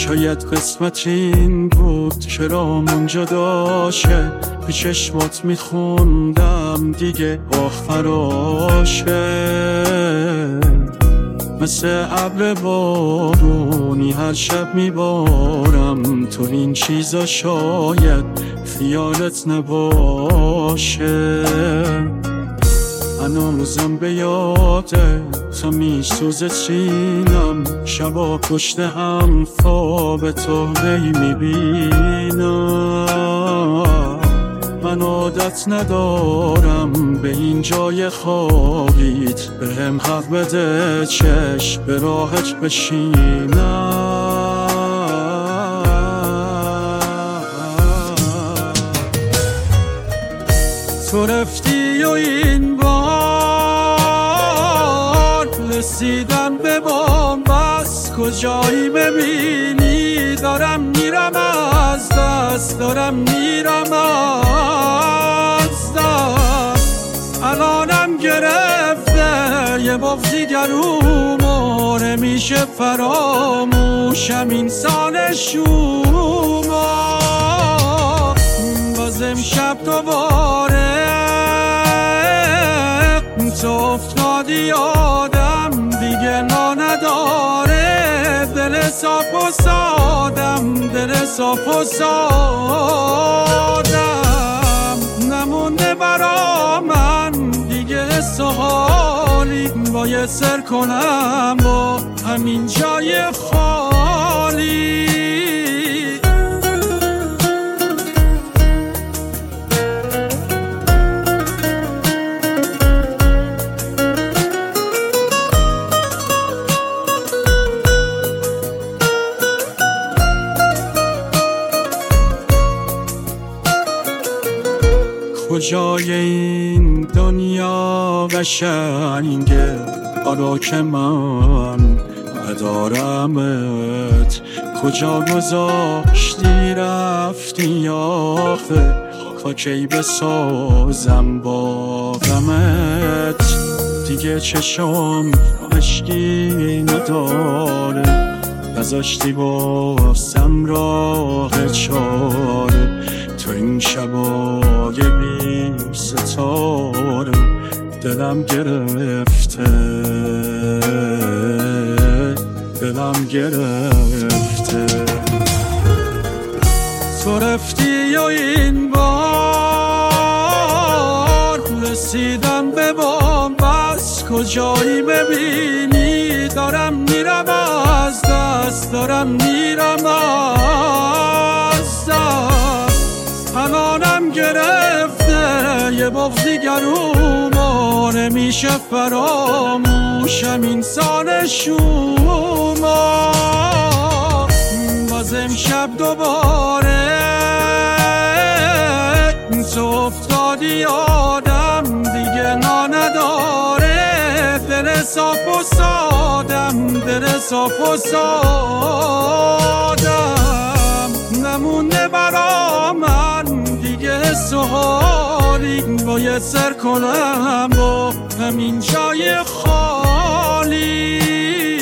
شاید قسمت این بود که رامون جداشه، به چشمات میخوندم دیگه آخراشه. مثل ابر بارونی هر شب میبارم تو این چیزا، شاید خیالت نباشه. هنوزم به یاده تا میسوزه سینم، شبا پشت هم خواب تو میبینم. من عادت ندارم به این جای خوابیت، به هم حق بده چشم به راحت بشینم. تو رفتی و این بار رسیدم به بنبست، کجایی ببینی دارم میرم از دست، دارم میرم از دست. الانم گرفته یه بغضی گرومو، نمیشه فراموشم اینسان شوما. باز امشب دوباره تو افتادی آدم، دیگه نا نداره دل صاف و سادم، دل صاف و سادم. نمونده برا من دیگه حس و حالی، باید سر کنم با همین جای خالی. کجای این دنیا قشنگه آرا که من ندارمت، کجا گذاشتی رفتی آخه، خاکی بسازم با غمت. دیگه چشم عشقی نداره، نذاشتی باسم راه چاره. تو این شبای بی ستاره دلم گرفته، دلم گرفته. تو رفتی و این بار رسیدم به بنبست، کجایی ببینی دارم میرم از دست، دارم میرم از دست. الانم گرفته یه بغضی گرومو، نمیشه فراموشم اینسان شوما. باز امشب دوباره تو افتادی آدم، دیگه نا نداره دل صاف و سادم، دل صاف و سادم. نمونده برا من دیگه حس و حالی، باید سر کنم با همین جای خالی.